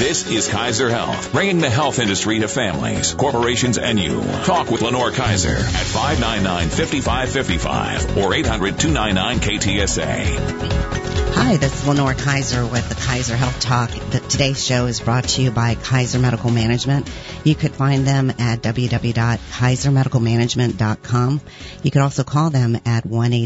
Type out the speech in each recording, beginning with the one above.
This is Kaiser Health, bringing the health industry to families, corporations, and you. Talk with Lenore Kaiser at 599-5555 or 800-299-KTSA. Hi, this is Lenore Kaiser with the Kaiser Health Talk. Today's show is brought to you by Kaiser Medical Management. You could find them at www.kaisermedicalmanagement.com. You could also call them at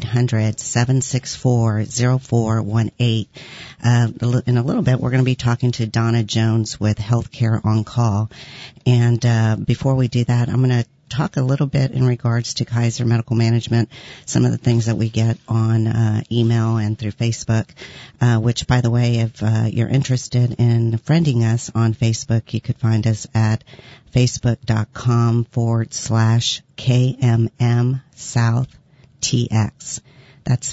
1-800-764-0418. In a little bit, we're going to be talking to Donna Jones with Healthcare on Call. And before we do that, I'm going to talk a little bit in regards to Kaiser Medical Management, some of the things that we get on email and through Facebook, which, by the way, if you're interested in friending us on Facebook, you could find us at facebook.com/KMM South TX. That's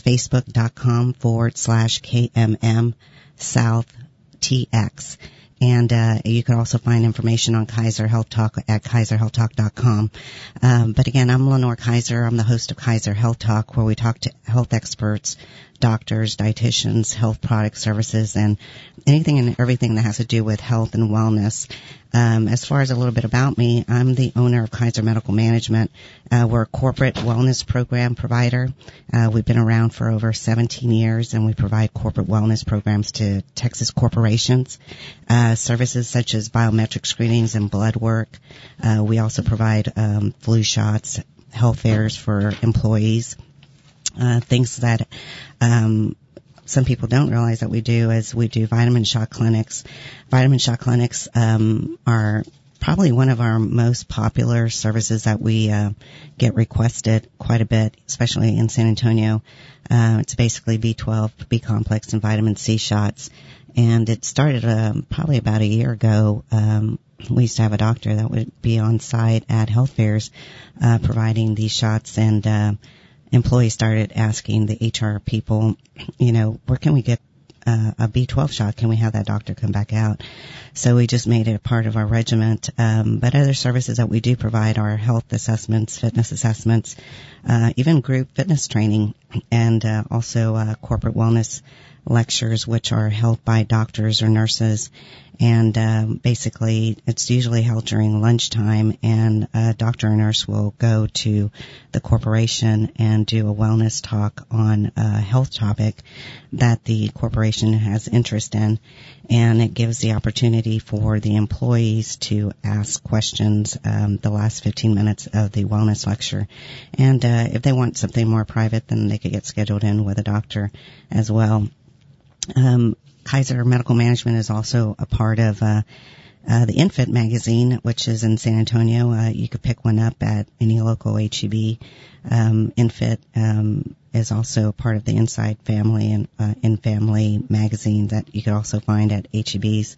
facebook.com/KMM South TX. And you can also find information on Kaiser Health Talk at kaiserhealthtalk.com. But again, I'm Lenore Kaiser. I'm the host of Kaiser Health Talk, where we talk to health experts, doctors, dietitians, health product services, and anything and everything that has to do with health and wellness. As far as a little bit about me, I'm the owner of Kaiser Medical Management. We're a corporate wellness program provider. We've been around for over 17 years, and we provide corporate wellness programs to Texas corporations, services such as biometric screenings and blood work. We also provide flu shots, health fairs for employees, things that some people don't realize that we do is we do vitamin shot clinics. Vitamin shot clinics are probably one of our most popular services that we get requested quite a bit, especially in San Antonio. It's basically B12, B complex, and vitamin C shots. And it started probably about a year ago. We used to have a doctor that would be on site at health fairs providing these shots, and employees started asking the HR people, where can we get a B12 shot? Can we have that doctor come back out? So we just made it a part of our regiment. But other services that we do provide are health assessments, fitness assessments, even group fitness training, and also corporate wellness lectures, which are held by doctors or nurses. And basically, it's usually held during lunchtime, and a doctor or nurse will go to the corporation and do a wellness talk on a health topic that the corporation has interest in. And it gives the opportunity for the employees to ask questions the last 15 minutes of the wellness lecture. And if they want something more private, then they could get scheduled in with a doctor as well. Kaiser Medical Management is also a part of the Infit magazine, which is in San Antonio. You could pick one up at any local HEB. Infit is also a part of the Inside Family and In Family magazine that you could also find at HEBs.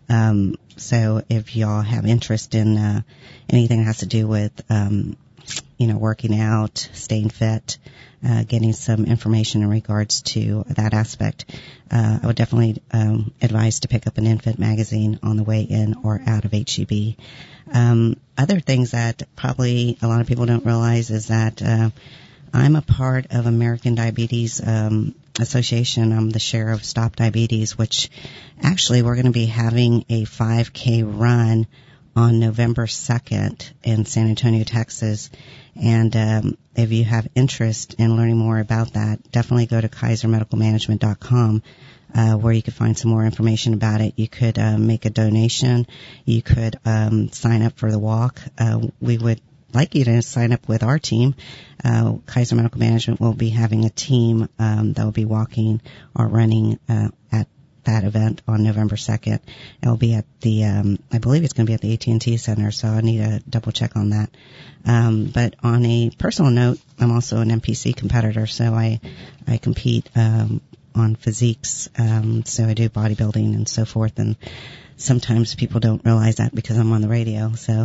So if y'all have interest in anything that has to do with working out, staying fit, getting some information in regards to that aspect, I would definitely advise to pick up an Infant magazine on the way in or out of HEB. Other things that probably a lot of people don't realize is that I'm a part of American Diabetes Association. I'm the chair of Stop Diabetes, which actually we're going to be having a 5K run on November 2nd in San Antonio, Texas. And if you have interest in learning more about that, definitely go to kaisermedicalmanagement.com, where you can find some more information about it. You could make a donation. You could sign up for the walk. We would like you to sign up with our team. Kaiser Medical Management will be having a team that will be walking or running at that event on November 2nd. It'll be at the, I believe it's going to be at the AT&T Center, so I need to double check on that. But on a personal note, I'm also an NPC competitor, so I compete on physiques, so I do bodybuilding and so forth, and sometimes people don't realize that because I'm on the radio. So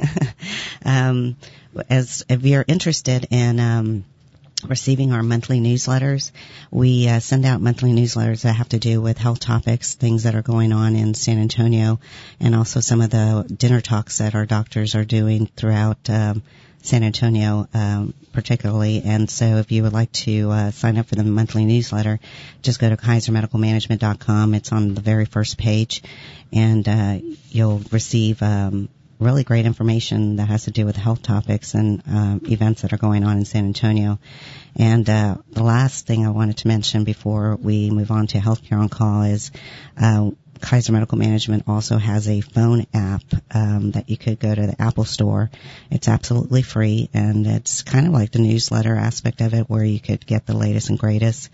if you're interested in receiving our monthly newsletters, we send out monthly newsletters that have to do with health topics, things that are going on in San Antonio, and also some of the dinner talks that our doctors are doing throughout San Antonio, particularly. And so if you would like to sign up for the monthly newsletter, just go to KaiserMedicalManagement.com. It's on the very first page, and you'll receive really great information that has to do with health topics and events that are going on in San Antonio. And the last thing I wanted to mention before we move on to Healthcare on Call is Kaiser Medical Management also has a phone app that you could go to the Apple Store. It's absolutely free, and it's kind of like the newsletter aspect of it, where you could get the latest and greatest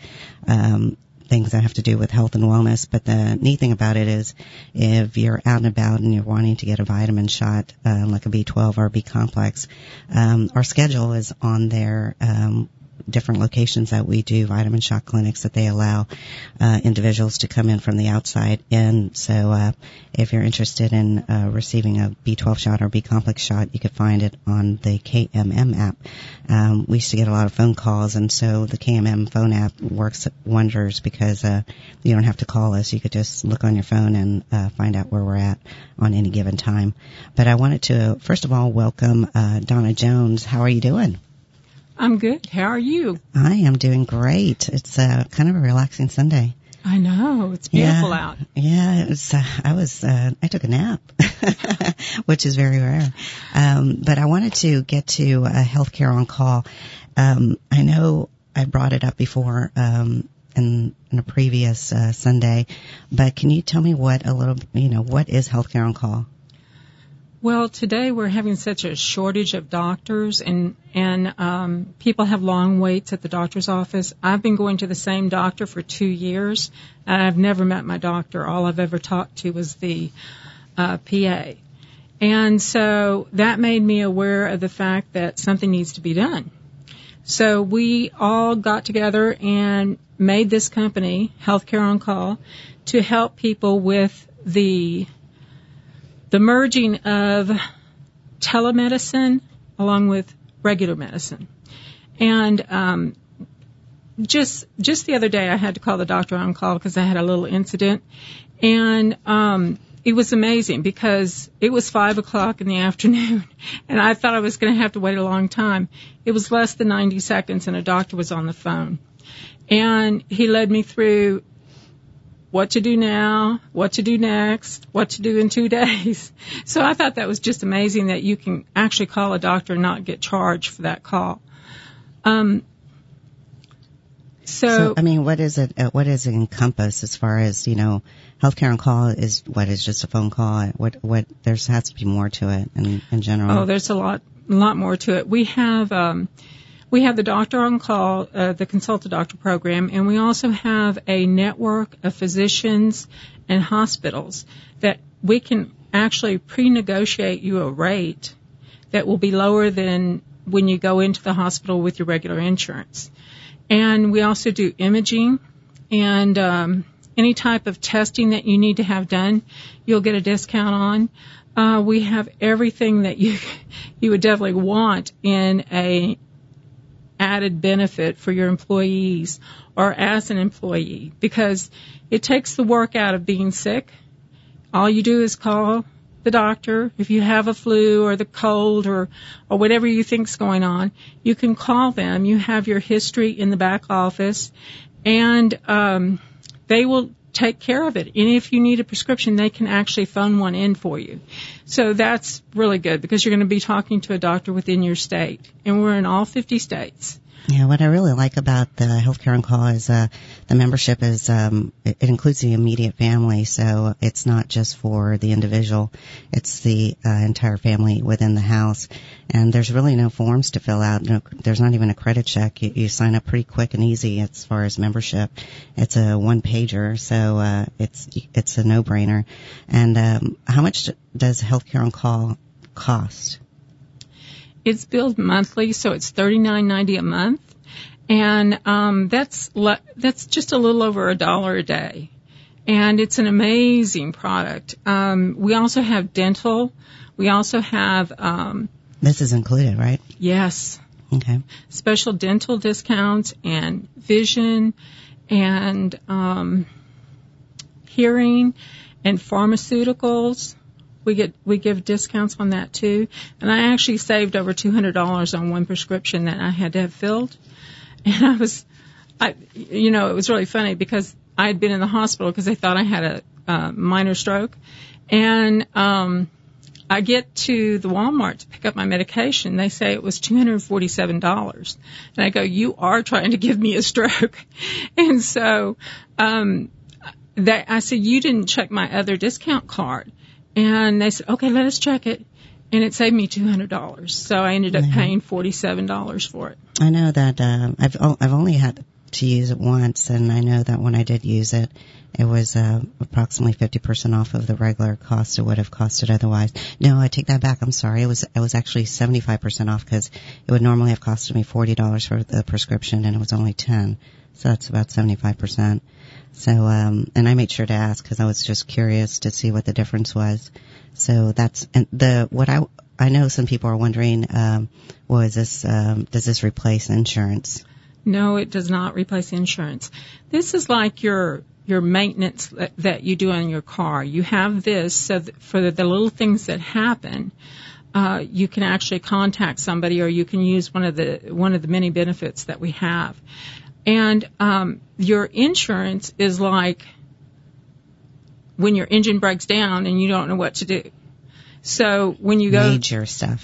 things that have to do with health and wellness. But the neat thing about it is, if you're out and about and you're wanting to get a vitamin shot, like a B12 or a B complex, our schedule is on there. Different locations that we do vitamin shot clinics that they allow individuals to come in from the outside. And so if you're interested in receiving a B12 shot or B complex shot, you could find it on the KMM app. We used to get a lot of phone calls, and so the KMM phone app works wonders because you don't have to call us. You could just look on your phone and find out where we're at on any given time. But I wanted to, first of all, welcome Donna Jones. How are you doing? I'm good. How are you? I am doing great. It's kind of a relaxing Sunday. I know. It's beautiful out. Yeah, it was, I took a nap, which is very rare. But I wanted to get to Healthcare on Call. I know I brought it up before in a previous Sunday, but can you tell me what is Healthcare on Call? Well, today we're having such a shortage of doctors, and people have long waits at the doctor's office. I've been going to the same doctor for 2 years, and I've never met my doctor. All I've ever talked to was the PA. And so that made me aware of the fact that something needs to be done. So we all got together and made this company, Healthcare on Call, to help people with the merging of telemedicine along with regular medicine. And just the other day I had to call the doctor on call because I had a little incident. And it was amazing because it was 5 o'clock in the afternoon, and I thought I was going to have to wait a long time. It was less than 90 seconds, and a doctor was on the phone. And he led me through what to do now, what to do next, what to do in 2 days. So I thought that was just amazing that you can actually call a doctor and not get charged for that call. So I mean, what does it encompass as far as, Healthcare on Call is just a phone call? What there has to be more to it in general? Oh, there's a lot more to it. We have the Doctor on Call, the Consult a Doctor program, and we also have a network of physicians and hospitals that we can actually pre-negotiate you a rate that will be lower than when you go into the hospital with your regular insurance. And we also do imaging, and any type of testing that you need to have done, you'll get a discount on. We have everything that you would definitely want in a added benefit for your employees or as an employee, because it takes the work out of being sick. All you do is call the doctor. If you have a flu or the cold or whatever you think's going on, you can call them. You have your history in the back office, and they will take care of it. And if you need a prescription, they can actually phone one in for you. So that's really good because you're going to be talking to a doctor within your state. And we're in all 50 states. Yeah, what I really like about the Healthcare on Call is the membership is it includes the immediate family, so it's not just for the individual, it's the entire family within the house. And there's really no forms to fill out. No, there's not even a credit check. You sign up pretty quick and easy as far as membership. It's a one-pager, so it's a no-brainer. And how much does Healthcare on Call cost? It's billed monthly, so it's $39.90 a month, and that's just a little over $1 a day, and it's an amazing product. We also have dental. We also have this is included, right? Yes. Okay. Special dental discounts and vision and hearing and pharmaceuticals. we give discounts on that too. And I actually saved over $200 on one prescription that I had to have filled. And it was really funny because I had been in the hospital because they thought I had a minor stroke. And I get to the Walmart to pick up my medication. They say it was $247. And I go, you are trying to give me a stroke. And so I said, you didn't check my other discount card. And they said, okay, let us check it. And it saved me $200. So I ended up paying $47 for it. I know that I've only had to use it once, and I know that when I did use it, it was approximately 50% off of the regular cost it would have costed otherwise. No, I take that back. I'm sorry. It was actually 75% off because it would normally have costed me $40 for the prescription, and it was only $10. So that's about 75%. So, and I made sure to ask because I was just curious to see what the difference was. So I know some people are wondering, does this replace insurance? No, it does not replace insurance. This is like your maintenance that you do on your car. You have this so that for the little things that happen, you can actually contact somebody, or you can use one of the many benefits that we have. And your insurance is like when your engine breaks down and you don't know what to do. So when you go major stuff.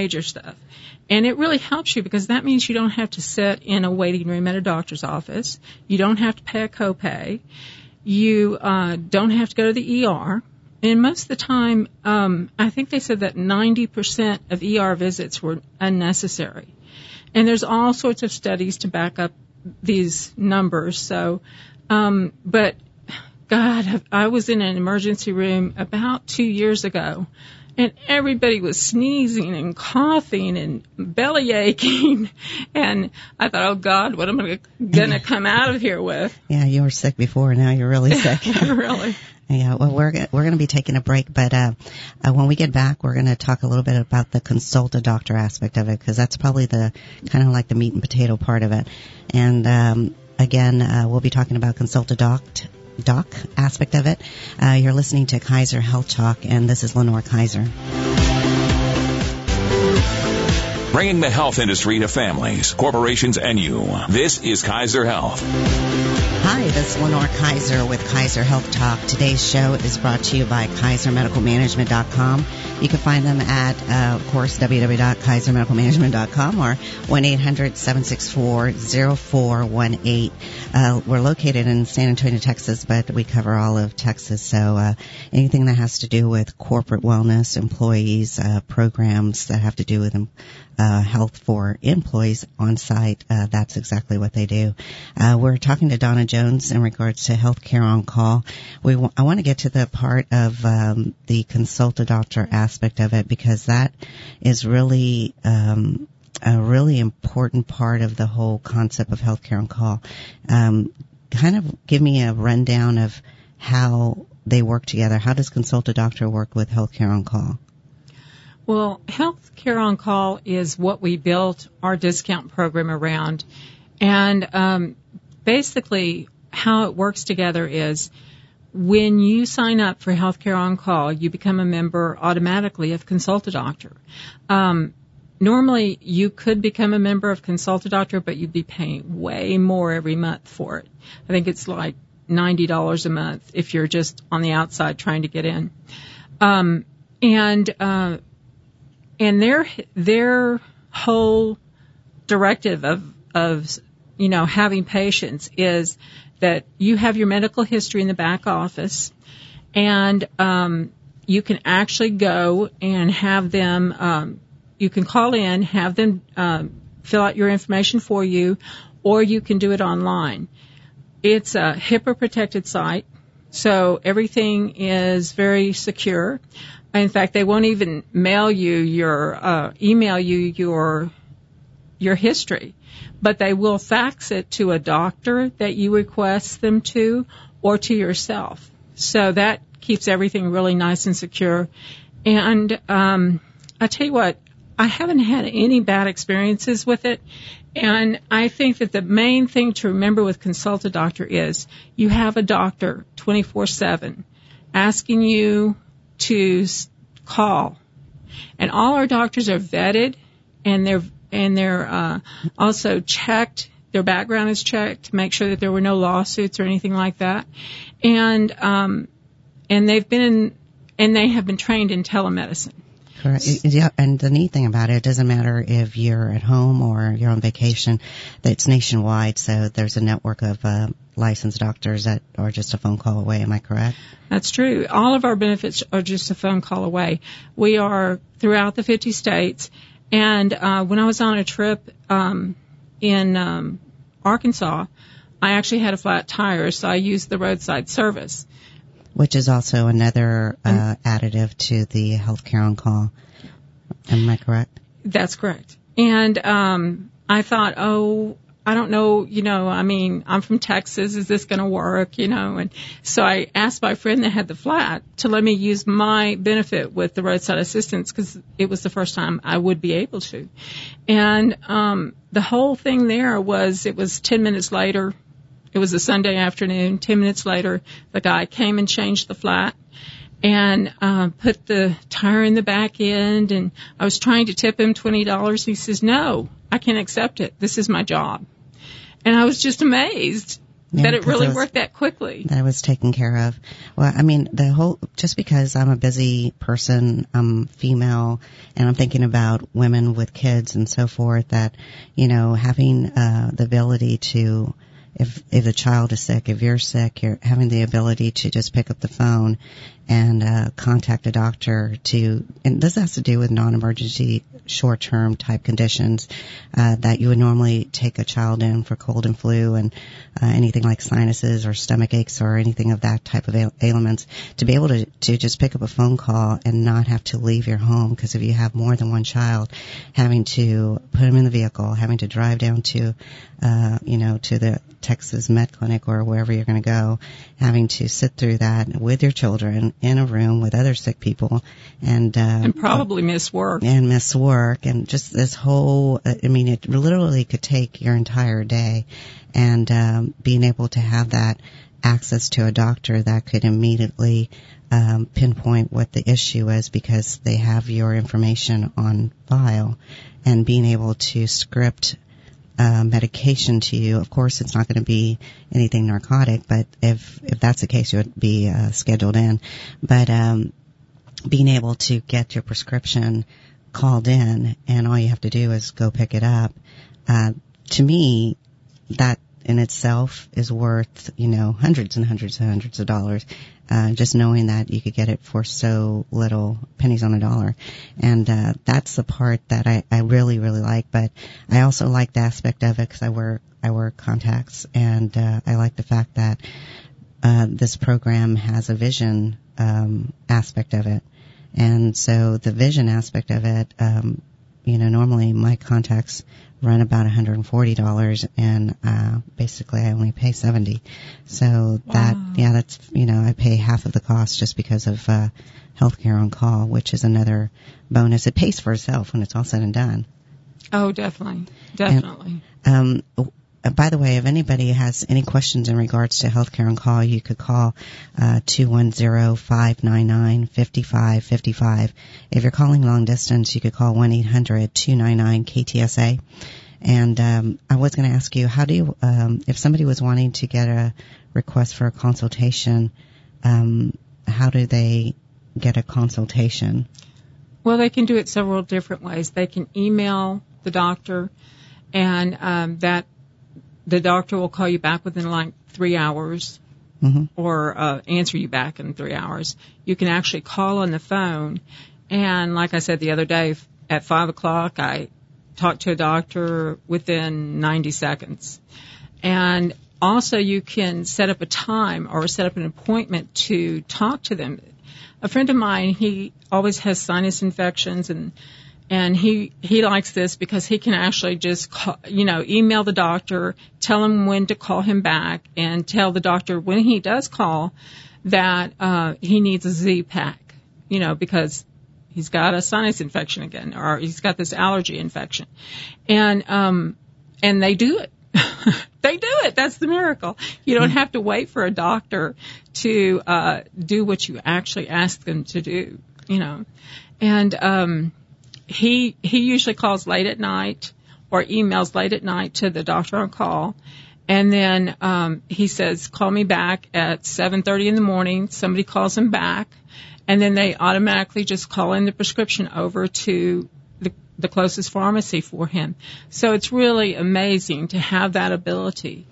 And it really helps you because that means you don't have to sit in a waiting room at a doctor's office. You don't have to pay a copay. You don't have to go to the ER. And most of the time, I think they said that 90% of ER visits were unnecessary. And there's all sorts of studies to back up these numbers. So, but God, I was in an emergency room about 2 years ago, and everybody was sneezing and coughing and belly aching. And I thought, oh, God, what am I going to come out of here with? Yeah, you were sick before. Now you're really sick. Really? Yeah, well, we're going to be taking a break, but when we get back, we're going to talk a little bit about the consult a doctor aspect of it, because that's probably the kind of like the meat and potato part of it. And again, we'll be talking about consult a doc aspect of it. You're listening to Kaiser Health Talk, and this is Lenore Kaiser. Bringing the health industry to families, corporations, and you. This is Kaiser Health. Hi, this is Lenore Kaiser with Kaiser Health Talk. Today's show is brought to you by KaiserMedicalManagement.com. You can find them at, of course, www.KaiserMedicalManagement.com or 1-800-764-0418. We're located in San Antonio, Texas, but we cover all of Texas. So anything that has to do with corporate wellness, employees, programs that have to do with health for employees on site, that's exactly what they do. We're talking to Donna Jones in regards to healthcare on call. I want to get to the part of the consult a doctor aspect of it, because that is really a really important part of the whole concept of healthcare on call. Kind of give me a rundown of how they work together. How does consult a doctor work with healthcare on call? Well, Healthcare on Call is what we built our discount program around. And basically how it works together is when you sign up for Healthcare on Call, you become a member automatically of Consult a Doctor. Normally, you could become a member of Consult a Doctor, but you'd be paying way more every month for it. I think it's like $90 a month if you're just on the outside trying to get in. And their whole directive of having patients is that you have your medical history in the back office, and you can actually go and have them. You can call in, have them fill out your information for you, or you can do it online. It's a HIPAA protected site, so everything is very secure. In fact, they won't even email you your history, but they will fax it to a doctor that you request them to, or to yourself. So that keeps everything really nice and secure. And I tell you what, I haven't had any bad experiences with it. And I think that the main thing to remember with Consult a Doctor is you have a doctor 24/7 asking you to call. And all our doctors are vetted, and they're also checked. Their background is checked to make sure that there were no lawsuits or anything like that. And they have been trained in telemedicine. Correct. Yeah, and the neat thing about it doesn't matter if you're at home or you're on vacation. It's nationwide, so there's a network of licensed doctors that are just a phone call away. Am I correct? That's true. All of our benefits are just a phone call away. We are throughout the 50 states. And when I was on a trip in Arkansas, I actually had a flat tire, so I used the roadside service. Which is also another additive to the healthcare on call. Am I correct? That's correct. And I thought, I don't know, I'm from Texas. Is this going to work? And so I asked my friend that had the flat to let me use my benefit with the roadside assistance because it was the first time I would be able to. And the whole thing there was, it was 10 minutes later. It was a Sunday afternoon. 10 minutes later, the guy came and changed the flat and put the tire in the back end. And I was trying to tip him $20. He says, "No, I can't accept it. This is my job." And I was just amazed that it really worked that quickly. That it was taken care of. Well, I mean, just because I'm a busy person, I'm female, and I'm thinking about women with kids and so forth, that, having the ability to, if a child is sick, if you're sick, you're having the ability to just pick up the phone and contact a doctor and this has to do with non-emergency short-term type conditions that you would normally take a child in for cold and flu and anything like sinuses or stomach aches or anything of that type of ailments, to be able to just pick up a phone call and not have to leave your home, because if you have more than one child, having to put them in the vehicle, having to drive down to to the Texas Med Clinic or wherever you're going to go, having to sit through that with your children in a room with other sick people and probably miss work and just this whole, it literally could take your entire day, and being able to have that access to a doctor that could immediately pinpoint what the issue is because they have your information on file, and being able to script medication to you. Of course, it's not going to be anything narcotic, but if that's the case, you would be scheduled in. But being able to get your prescription called in, and all you have to do is go pick it up. To me, that in itself is worth, hundreds and hundreds and hundreds of dollars. Just knowing that you could get it for so little, pennies on a dollar. And that's the part that I really, really like. But I also like the aspect of it because I wear contacts, and I like the fact that this program has a vision aspect of it. And so the vision aspect of it, normally my contacts run about $140, and basically I only pay $70. So that's I pay half of the cost just because of healthcare on call, which is another bonus. It pays for itself when it's all said and done. Oh, definitely. And, by the way, if anybody has any questions in regards to healthcare on call, you could call 210-599-5555. If you're calling long distance, you could call 1-800-299-KTSA. And I was going to ask you, how do you, if somebody was wanting to get a request for a consultation, how do they get a consultation? Well, they can do it several different ways. They can email the doctor, and the doctor will call you back within like 3 hours, or answer you back in 3 hours. You can actually call on the phone, and like I said the other day, at 5 o'clock, I talked to a doctor within 90 seconds. And also you can set up a time or set up an appointment to talk to them. A friend of mine, he always has sinus infections, and he likes this because he can actually just call, email the doctor, tell him when to call him back, and tell the doctor when he does call that he needs a Z-Pack, because he's got a sinus infection again, or he's got this allergy infection. And they do it. They do it. That's the miracle. You don't have to wait for a doctor to do what you actually ask them to do. And he usually calls late at night or emails late at night to the doctor on call. And then he says, call me back at 7:30 in the morning. Somebody calls him back. And then they automatically just call in the prescription over to the closest pharmacy for him. So it's really amazing to have that ability.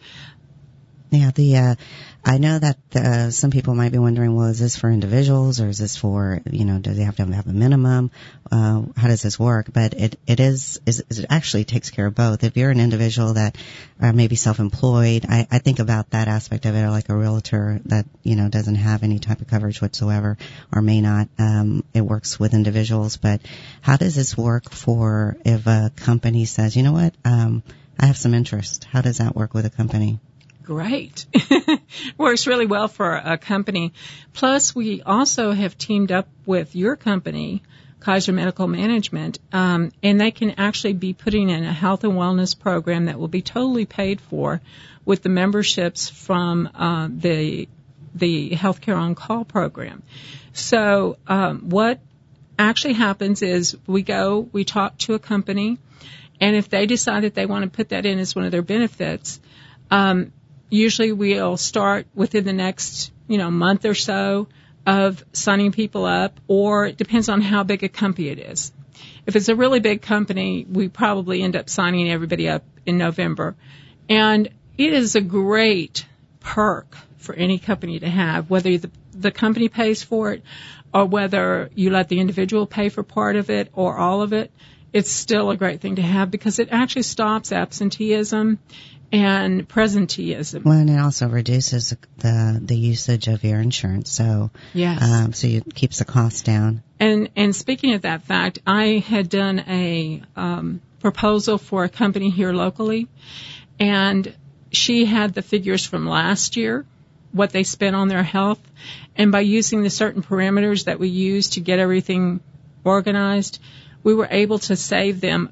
Yeah, I know that some people might be wondering, well, is this for individuals or is this for, do they have to have a minimum? How does this work? But it actually takes care of both. If you're an individual that may be self-employed, I think about that aspect of it, like a realtor that, doesn't have any type of coverage whatsoever or may not. It works with individuals. But how does this work for if a company says, you know what, I have some interest? How does that work with a company? Great. Works really well for a company. Plus, we also have teamed up with your company, Kaiser Medical Management, and they can actually be putting in a health and wellness program that will be totally paid for with the memberships from the Healthcare on Call program. So what actually happens is we talk to a company, and if they decide that they want to put that in as one of their benefits, usually we'll start within the next, month or so of signing people up, or it depends on how big a company it is. If it's a really big company, we probably end up signing everybody up in November. And it is a great perk for any company to have, whether the company pays for it or whether you let the individual pay for part of it or all of it. It's still a great thing to have because it actually stops absenteeism and presenteeism. Well, and it also reduces the usage of your insurance, so yes. So it keeps the cost down. And speaking of that fact, I had done a proposal for a company here locally, and she had the figures from last year, what they spent on their health, and by using the certain parameters that we use to get everything organized, we were able to save them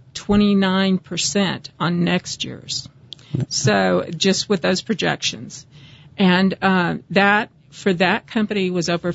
29% on next year's. So just with those projections. And that, for that company, was over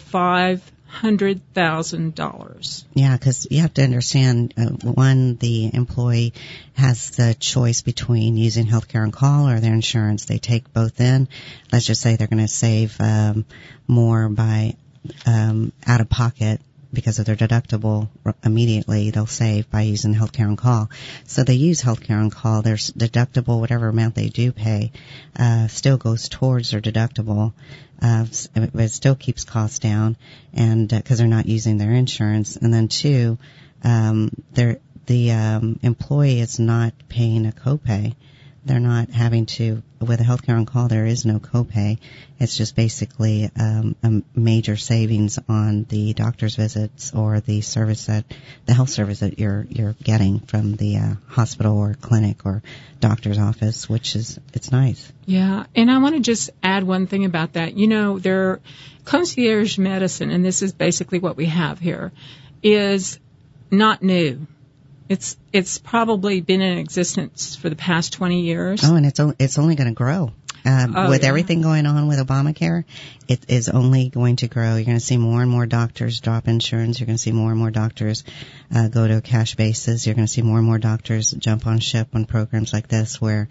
$500,000. Yeah, because you have to understand, one, the employee has the choice between using Healthcare on Call or their insurance. They take both in. Let's just say they're going to save more by out of pocket because of their deductible. Immediately they'll save by using Healthcare on Call. So they use Healthcare on Call. Their deductible, whatever amount they do pay, still goes towards their deductible. It still keeps costs down, and because they're not using their insurance. And then two, the employee is not paying a copay. They're not having to, with a Healthcare on Call, there is no copay. It's just basically a major savings on the doctor's visits or the health service that you're getting from the hospital or clinic or doctor's office, it's nice. Yeah, and I want to just add one thing about that. Their concierge medicine, and this is basically what we have here, is not new. It's probably been in existence for the past 20 years. Oh, and it's only going to grow. With everything going on with Obamacare, it is only going to grow. You're going to see more and more doctors drop insurance. You're going to see more and more doctors go to a cash basis. You're going to see more and more doctors jump on ship on programs like this where,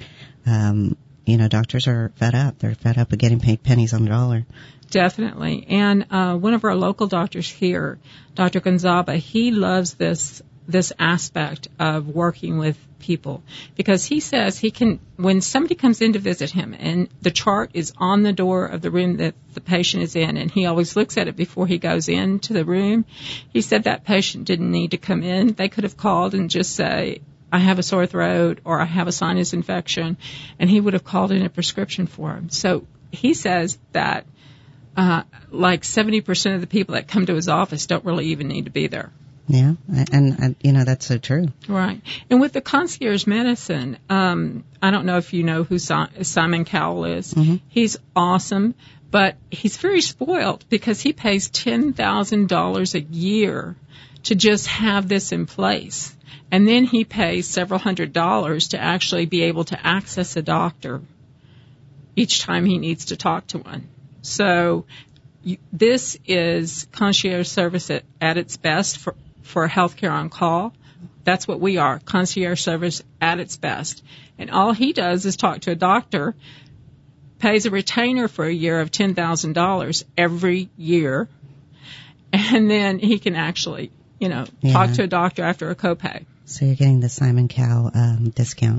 doctors are fed up. They're fed up of getting paid pennies on the dollar. Definitely. And one of our local doctors here, Dr. Gonzaba, he loves this aspect of working with people because he says when somebody comes in to visit him and the chart is on the door of the room that the patient is in, and he always looks at it before he goes into the room, he said that patient didn't need to come in. They could have called and just say, I have a sore throat or I have a sinus infection, and he would have called in a prescription for him. So he says that like 70% of the people that come to his office don't really even need to be there. Yeah, and that's so true. Right. And with the concierge medicine, I don't know if you know who Simon Cowell is. Mm-hmm. He's awesome, but he's very spoiled because he pays $10,000 a year to just have this in place. And then he pays several $100s to actually be able to access a doctor each time he needs to talk to one. So this is concierge service at its best for healthcare on call. That's what we are, concierge service at its best. And all he does is talk to a doctor, pays a retainer for a year of $10,000 every year, and then he can actually, talk to a doctor after a copay. So you're getting the Simon Cowell discount.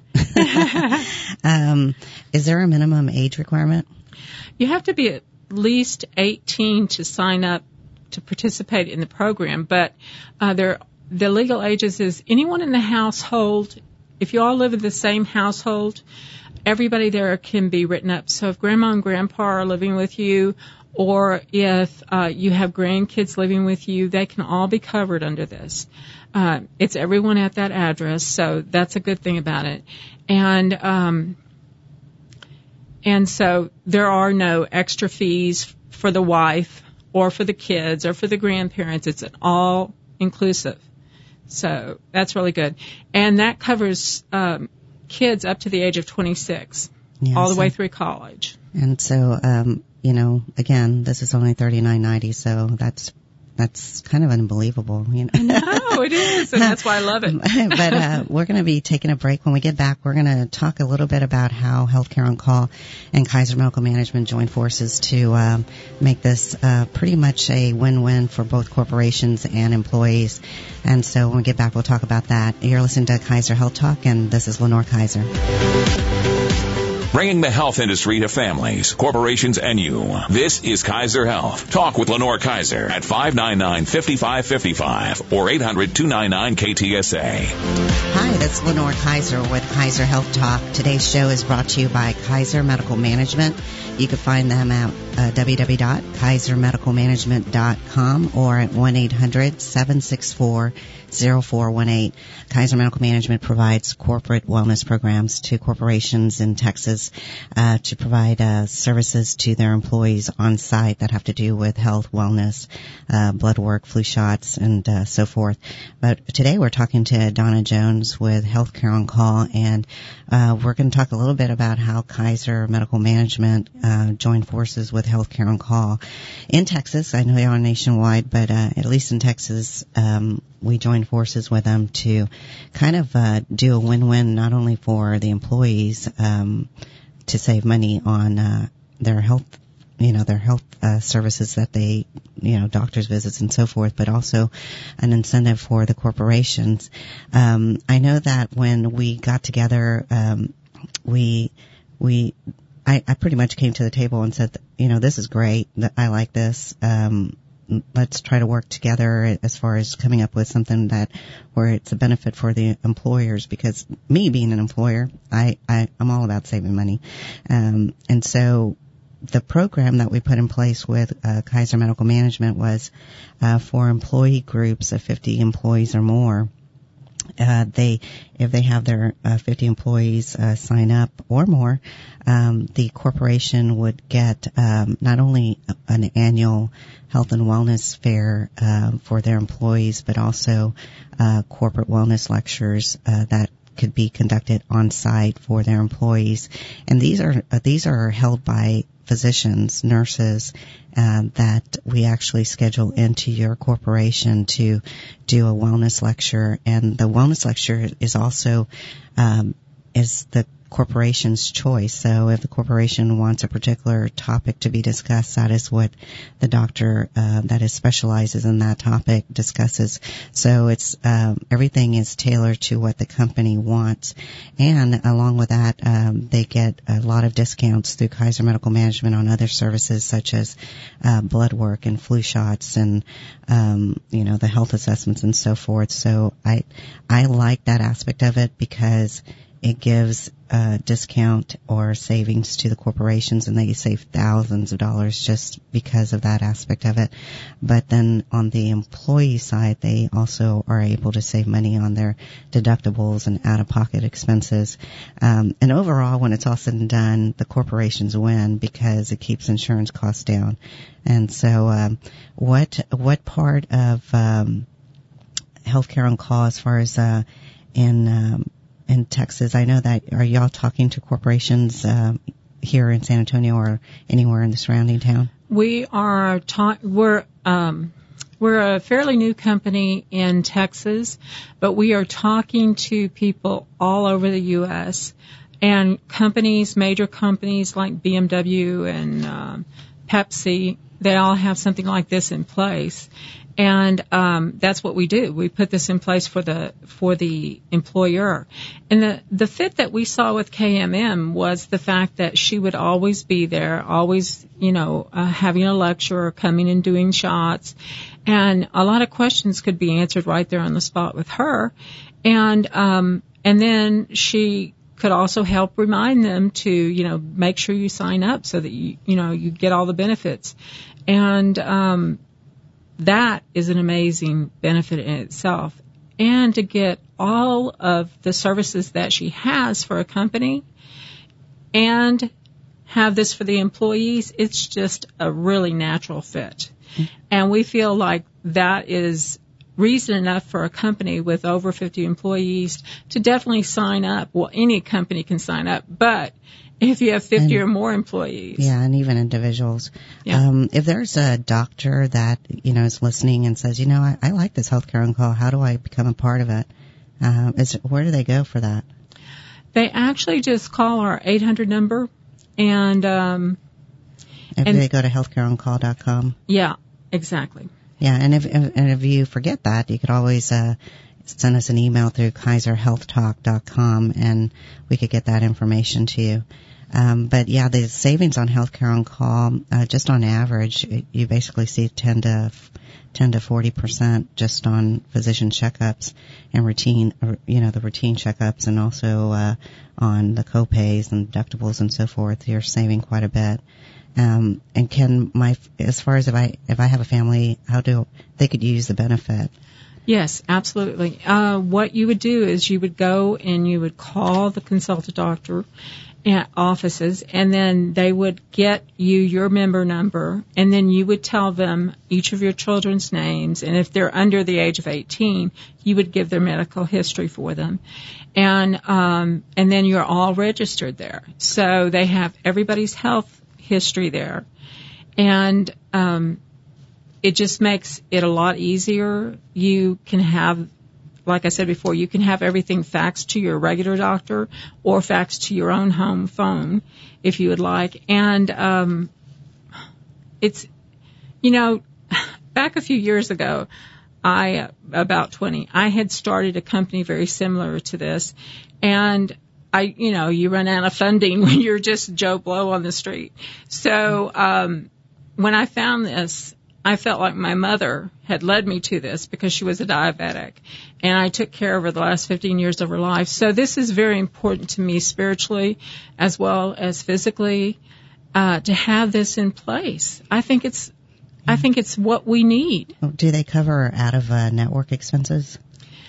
Is there a minimum age requirement? You have to be at least 18 to sign up to participate in the program, but the legal ages is anyone in the household. If you all live in the same household, everybody there can be written up. So if grandma and grandpa are living with you, or if you have grandkids living with you, they can all be covered under this. It's everyone at that address, so that's a good thing about it. And so there are no extra fees for the wife or for the kids or for the grandparents. It's an all-inclusive. So that's really good. And that covers kids up to the age of 26, all the way through college. And so, again, this is only $39.90, so that's kind of unbelievable. No, it is, and that's why I love it. But we're going to be taking a break. When we get back, we're going to talk a little bit about how Healthcare on Call and Kaiser Medical Management join forces to make this pretty much a win-win for both corporations and employees. And so when we get back, we'll talk about that. You're listening to Kaiser Health Talk, and this is Lenore Kaiser. Bringing the health industry to families, corporations, and you. This is Kaiser Health. Talk with Lenore Kaiser at 599-5555 or 800-299-KTSA. Hi, that's Lenore Kaiser with Kaiser Health Talk. Today's show is brought to you by Kaiser Medical Management. You can find them at www.kaisermedicalmanagement.com or at 1-800-764-0418. Kaiser Medical Management provides corporate wellness programs to corporations in Texas to provide services to their employees on site that have to do with health, wellness, blood work, flu shots, and so forth. But today we're talking to Donna Jones with Healthcare on Call, and we're going to talk a little bit about how Kaiser Medical Management joined forces with Healthcare on Call in Texas. I know they are nationwide, but at least in Texas, we joined forces with them to kind of do a win-win, not only for the employees to save money on their health, their health services that they, doctor's visits and so forth, but also an incentive for the corporations. I know that when we got together, I pretty much came to the table and said, this is great. I like this. Let's try to work together as far as coming up with something where it's a benefit for the employers, because me being an employer, I'm all about saving money. And so the program that we put in place with Kaiser Medical Management was for employee groups of 50 employees or more. If they have their 50 employees sign up or more, the corporation would get not only an annual health and wellness fair for their employees, but also corporate wellness lectures that could be conducted on site for their employees. And these are held by physicians, nurses, that we actually schedule into your corporation to do a wellness lecture. And the wellness lecture is also is the corporation's choice. So if the corporation wants a particular topic to be discussed, that is what the doctor that specializes in that topic discusses. So it's everything is tailored to what the company wants. And along with that, they get a lot of discounts through Kaiser Medical Management on other services such as blood work and flu shots and the health assessments and so forth. So I like that aspect of it because it gives discount or savings to the corporations, and they save thousands of dollars just because of that aspect of it. But then on the employee side, they also are able to save money on their deductibles and out-of-pocket expenses. And overall, when it's all said and done, the corporations win because it keeps insurance costs down. And so what part of Healthcare on Call as far as in Texas, I know that, are y'all talking to corporations here in San Antonio or anywhere in the surrounding town? we're a fairly new company in Texas, but we are talking to people all over the U.S. and major companies like BMW and Pepsi. They all have something like this in place. And that's what we do. We put this in place for the employer. And the fit that we saw with KMM was the fact that she would always be there, always, having a lecture, coming and doing shots. And a lot of questions could be answered right there on the spot with her. And then she could also help remind them to, make sure you sign up so that you get all the benefits. And that is an amazing benefit in itself. And to get all of the services that she has for a company and have this for the employees, it's just a really natural fit. And we feel like that is reason enough for a company with over 50 employees to definitely sign up. Well, any company can sign up, but if you have 50 or more employees. Yeah, and even individuals. Yeah. If there's a doctor that, is listening and says, I like this healthcare on call, how do I become a part of it? Where do they go for that? They actually just call our 800 number and they go to healthcareoncall.com. Yeah, exactly. Yeah, and if you forget that, you could always send us an email through KaiserHealthTalk.com, and we could get that information to you. But yeah, the savings on healthcare on call, just on average, you basically see 10 to 40% just on physician checkups and routine, the routine checkups, and also on the copays and deductibles and so forth. You're saving quite a bit. And as far as if I have a family, they could use the benefit? Yes, absolutely. What you would do is you would go and you would call the consultant doctor at offices, and then they would get you your member number, and then you would tell them each of your children's names, and if they're under the age of 18, you would give their medical history for them. And then you're all registered there. So they have everybody's health history there. And it just makes it a lot easier. You can have, like I said before, you can have everything faxed to your regular doctor or faxed to your own home phone if you would like. And it's, back a few years ago, about 20, I had started a company very similar to this. And you run out of funding when you're just Joe Blow on the street. So when I found this, I felt like my mother had led me to this because she was a diabetic, and I took care of her the last 15 years of her life. So this is very important to me spiritually as well as physically to have this in place. I think it's what we need. Do they cover out-of-network expenses?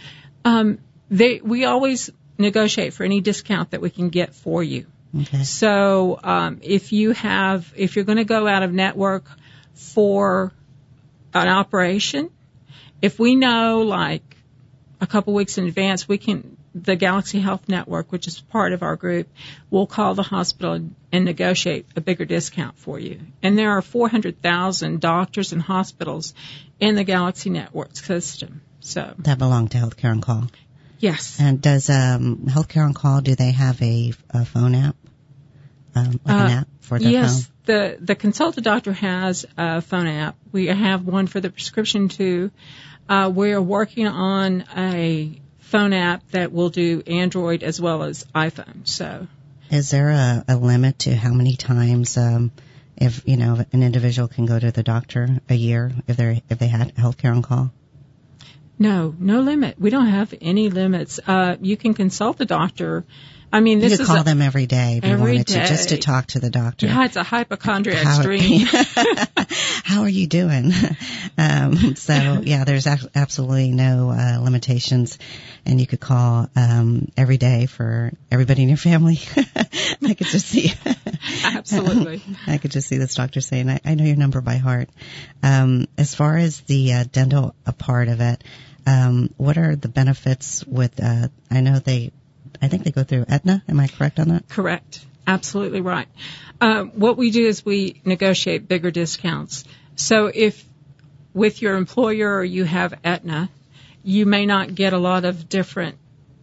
We always negotiate for any discount that we can get for you. Okay. So if you're going to go out of network for an operation, if we know like a couple weeks in advance, the Galaxy Health Network, which is part of our group, will call the hospital and negotiate a bigger discount for you. And there are 400,000 doctors and hospitals in the Galaxy Network system. So that belong to Healthcare on Call. Yes. And does Healthcare on Call, do they have a phone app? An app for their phone? Yes. The consultant doctor has a phone app. We have one for the prescription too. We are working on a phone app that will do Android as well as iPhone. So, is there a limit to how many times if an individual can go to the doctor a year if they had Healthcare on Call? No limit. We don't have any limits. You can consult the doctor. I mean, this you could call them every day if you wanted to, just to talk to the doctor. Yeah, it's a hypochondriac's dream. How are you doing? So, yeah, there's absolutely no limitations, and you could call every day for everybody in your family. I could just see. Absolutely. I could just see this doctor saying, I know your number by heart. As far as the dental part of it, what are the benefits with, I think they go through Aetna. Am I correct on that? Correct. Absolutely right. What we do is we negotiate bigger discounts. So if with your employer or you have Aetna, you may not get a lot of different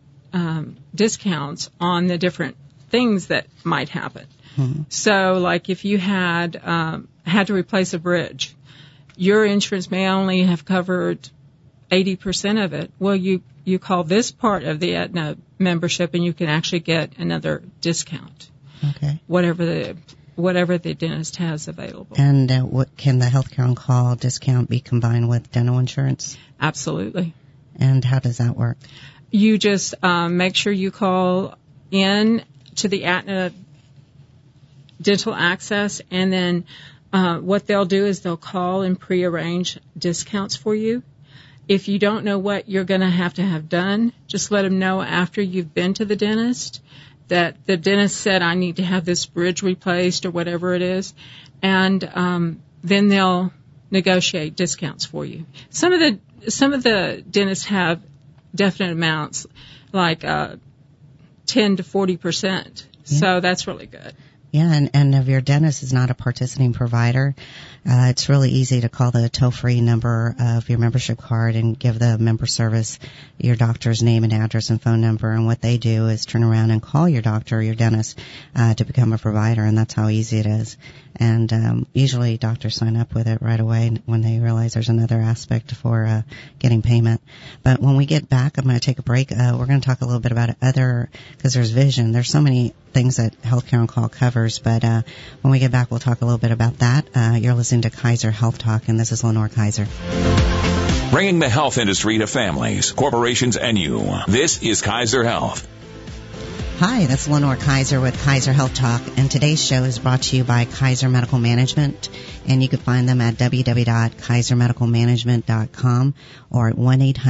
discounts on the different things that might happen. Mm-hmm. So like if you had to replace a bridge, your insurance may only have covered 80% of it. Well, you call this part of the Aetna membership and you can actually get another discount. Okay. Whatever the dentist has available. And what can the healthcare on call discount be combined with dental insurance? Absolutely. And how does that work? You just make sure you call in to the Aetna Dental Access, and then what they'll do is they'll call and prearrange discounts for you. If you don't know what you're going to have done, just let them know after you've been to the dentist that the dentist said, I need to have this bridge replaced or whatever it is, and then they'll negotiate discounts for you. Some of the dentists have definite amounts, like 10 to 40%. Yeah. So that's really good. Yeah, and if your dentist is not a participating provider, it's really easy to call the toll-free number of your membership card and give the member service your doctor's name and address and phone number. And what they do is turn around and call your doctor or your dentist to become a provider, and that's how easy it is. And usually doctors sign up with it right away when they realize there's another aspect for getting payment. But when we get back, I'm going to take a break. We're going to talk a little bit about other, because there's vision. There's so many things that Healthcare on Call covers, but when we get back, we'll talk a little bit about that. You're listening to Kaiser Health Talk, and this is Lenore Kaiser. Bringing the health industry to families, corporations, and you. This is Kaiser Health. Hi, that's Lenore Kaiser with Kaiser Health Talk, and today's show is brought to you by Kaiser Medical Management, and you can find them at www.kaisermedicalmanagement.com or at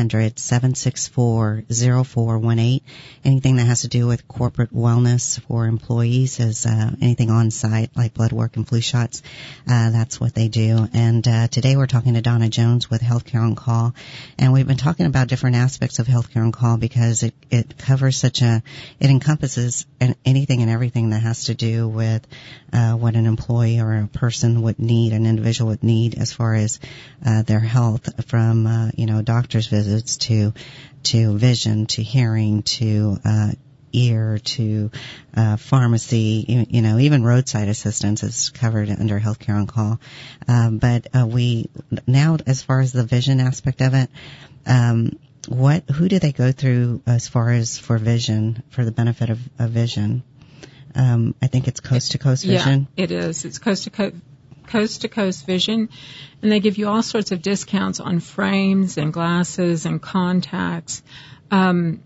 1-800-764-0418. Anything that has to do with corporate wellness for employees is anything on site, like blood work and flu shots. That's what they do. And today we're talking to Donna Jones with Healthcare on Call, and we've been talking about different aspects of Healthcare on Call because it covers it encompasses anything and everything that has to do with what an employee or a person would need, an individual would need as far as their health, from doctor's visits to vision, to hearing, to ear, to pharmacy, even roadside assistance is covered under Healthcare on Call. But we now, as far as the vision aspect of it, who do they go through as far as for vision, for the benefit of vision? I think it's Coast to Coast Vision. Yeah, it is. It's Coast to Coast Vision, and they give you all sorts of discounts on frames and glasses and contacts. And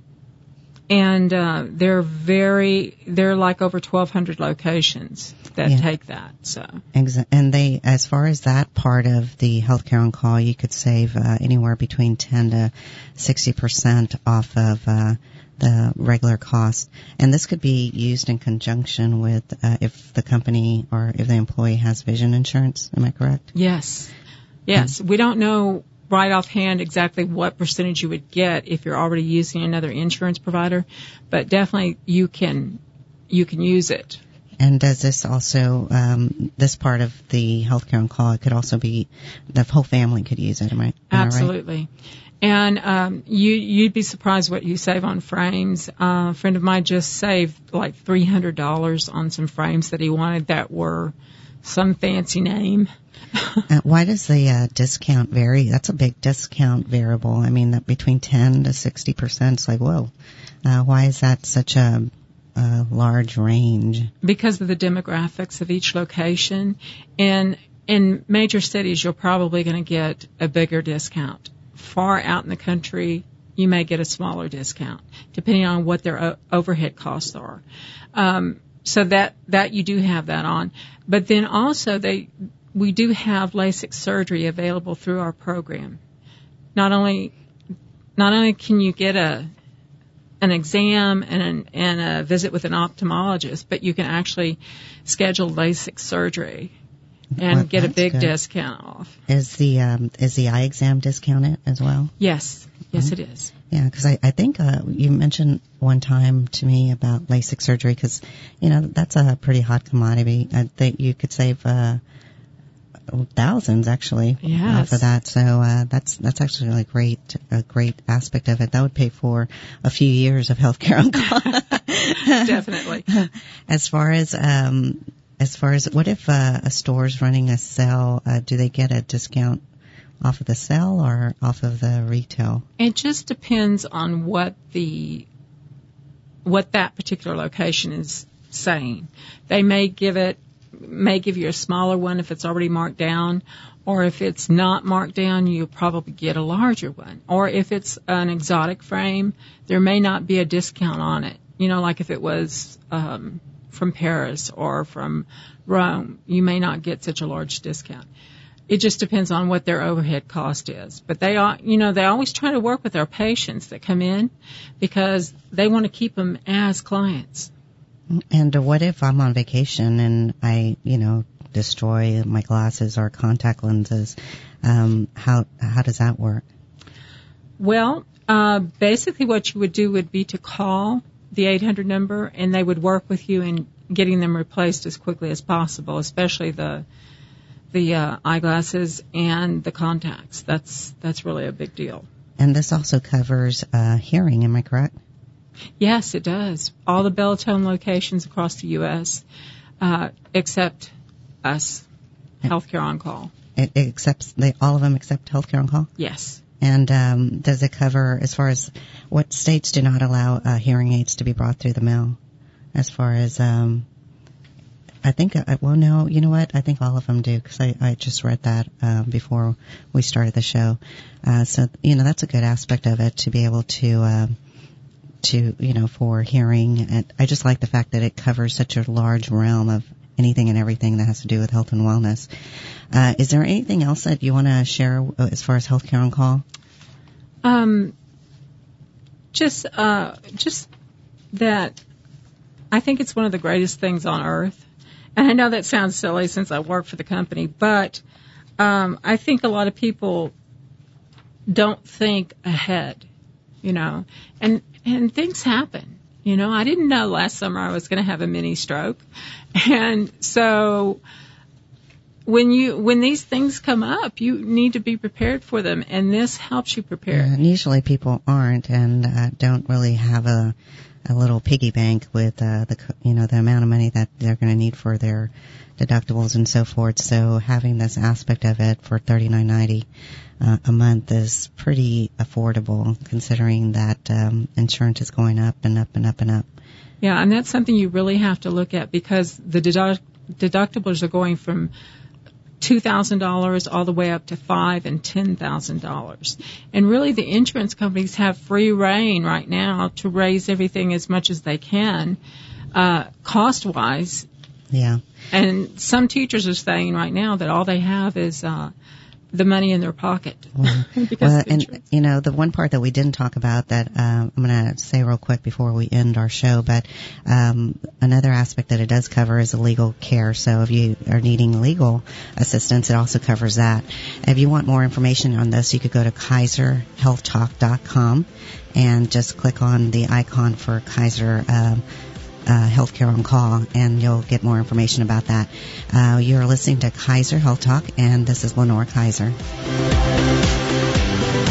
they're like over 1,200 locations that take that. So. And they, as far as that part of the Healthcare on Call, you could save anywhere between 10 to 60% off of the regular cost. And this could be used in conjunction with if the company or if the employee has vision insurance. Am I correct? Yes. We don't know right offhand exactly what percentage you would get if you're already using another insurance provider, but definitely you can use it. And does this also, this part of the Healthcare on Call, it could also be, the whole family could use it, am I Absolutely. Right? And you'd be surprised what you save on frames. A friend of mine just saved like $300 on some frames that he wanted that were some fancy name. Why does the discount vary? That's a big discount variable. I mean, that between 10 to 60%. It's like, whoa. Why is that such a large range? Because of the demographics of each location. And in major cities, you're probably going to get a bigger discount. Far out in the country, you may get a smaller discount, depending on what their overhead costs are. So that you do have that on. But then also we do have LASIK surgery available through our program. Not only can you get an exam and a visit with an ophthalmologist, but you can actually schedule LASIK surgery and get a big good. discount off. Is the eye exam discounted as well? Yes, it is. Yeah, because I think you mentioned one time to me about LASIK surgery, because that's a pretty hot commodity. I think you could save thousands actually off of that. So that's actually really a great aspect of it. That would pay for a few years of healthcare on cost. Definitely. As far as what if a store's running a sale? Do they get a discount off of the sale or off of the retail? It just depends on what that particular location is saying. They may give you a smaller one if it's already marked down, or if it's not marked down, you'll probably get a larger one. Or if it's an exotic frame, there may not be a discount on it. Like if it was from Paris or from Rome, you may not get such a large discount. It just depends on what their overhead cost is. But they always try to work with their patients that come in, because they want to keep them as clients. And what if I'm on vacation and I, destroy my glasses or contact lenses? How does that work? Well, basically what you would do would be to call the 800 number, and they would work with you in getting them replaced as quickly as possible, especially the eyeglasses and the contacts. That's really a big deal. And this also covers hearing, am I correct? Yes, it does. All the Bellatone locations across the U.S., except us, Healthcare On Call. All of them except Healthcare On Call? Yes. And does it cover, as far as what states do not allow hearing aids to be brought through the mail? As far as, I think, no, you know what? I think all of them do, because I just read that before we started the show. So, that's a good aspect of it, to be able to for hearing. And I just like the fact that it covers such a large realm of anything and everything that has to do with health and wellness. Is there anything else that you want to share as far as Healthcare On Call? Just that I think it's one of the greatest things on earth. And I know that sounds silly since I work for the company, but I think a lot of people don't think ahead, and things happen. I didn't know last summer I was going to have a mini stroke. And so when these things come up, you need to be prepared for them, and this helps you prepare. And usually people aren't and don't really have a little piggy bank with the amount of money that they're going to need for their deductibles and so forth. So having this aspect of it for $39.90 a month is pretty affordable, considering that insurance is going up and up and up and up. Yeah, and that's something you really have to look at, because the deductibles are going from $2,000 all the way up to $5,000 and $10,000. And really the insurance companies have free reign right now to raise everything as much as they can, cost-wise. Yeah. And some teachers are saying right now that all they have is the money in their pocket. Well, and the one part that we didn't talk about that I'm going to say real quick before we end our show, but another aspect that it does cover is legal care. So if you are needing legal assistance, it also covers that. If you want more information on this, you could go to KaiserHealthTalk.com and just click on the icon for Kaiser Healthcare On Call, and you'll get more information about that. You're listening to Kaiser Health Talk, and this is Lenore Kaiser.